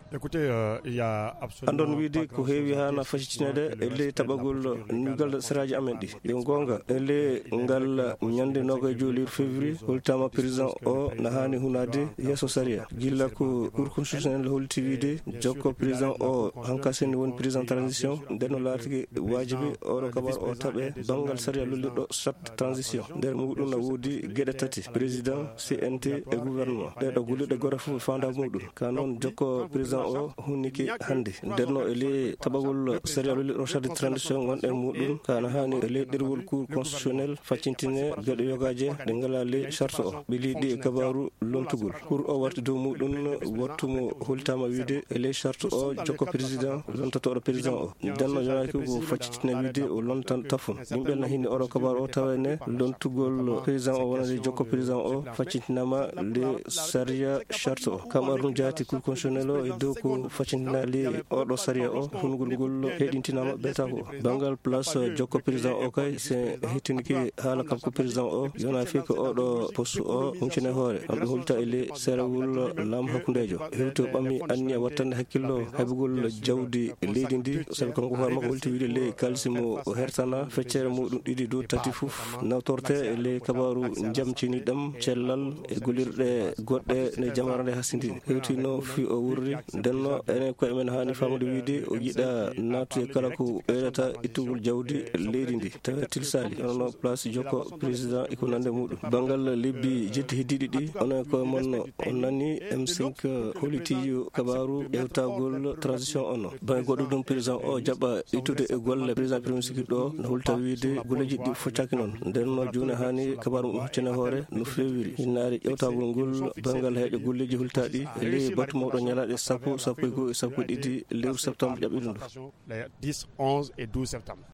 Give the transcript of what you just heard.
andon wiide ko heewi hana faccitinede e ley taɓagol ngal saraji amen ɗi yo gonga e ley ngal ñande 22 février holtama président o na hani hunade yesso saria gilla ko cour constitutionnel holti wiide jokko président o hanka sen woni président transition nden laatigi wajibi oɗo kabar o taɓe bangal saria lolliɗo chaque transition nder muɗum na woodi gueɗe tati président CNT e gouvernement ɗeɗo golliɗe goto fof fanda muɗum ka noon jokko président o hunniki hande ndenno e ley taɓagol saria lolliɗo chaque transition gonɗe muɗum kana hani e ley ɗerwol cour constitutionnel faccintine gueɗe yogaje ɗe ngala ley charte o ɓe liiɗi e kabaru lontugol pour o warti dow muɗum wattumo holtama wiide e ley charte o jokko président lontotoɗo président o ndenno jonaki ko faccitine wiide o lontan tafon yimɓe na hinni oɗo kabaru o tawene lontugol président o wonade jokko président o faccintinama le saria charte o kam arɗum jaati cour constitutionnel o e dow ko faccintina le oɗo saria o hungol ngol heɗintinama ɓeeta ko bangal place jokko président o kay se hettiniki haala kanko président o yona fi ko oɗo poste o huncine hoore amɓe hulta e le serewol laamu hakkudejo hewti o ɓammi anni e wattande hakkillo heɓugol jawdi leydi ndi sabi kanko hoore makko holti wiide le kalsimo o hertana feccere muɗum ɗiɗi dow tati fof nawtorte e le kabaru jamciniɗam cellal e golirɗe goɗɗe ne jamara nde hasindini hewti no fi o wurri ndenno enen koye men hani famude wiide o yiiɗa natude kala ko ɓeydata ittugol jawdi leydi ndi tawa tilsali onono place jokko président eko nande muɗum bangal lebbi jeddi heddiɗi ɗi onon koye mon on nani M5 holitijo kabaru ƴewtagol transition ono ban goɗɗo ɗum président o jaɓɓa ittude e golle président premier ministre ɗo no hulta wiide golleji ɗi foccaki noon ndenno joni hani kabaru ɗum hoccane hoore no fewiri hinnaari ƴewtagol ngol bangal heeƴo golleji hultaɗi e ley batu mawɗo ñalaɗe sappo e 2 e 12 lewru septembre ƴaɓɓiɗum ɗo 10, 11 et 12 septembre.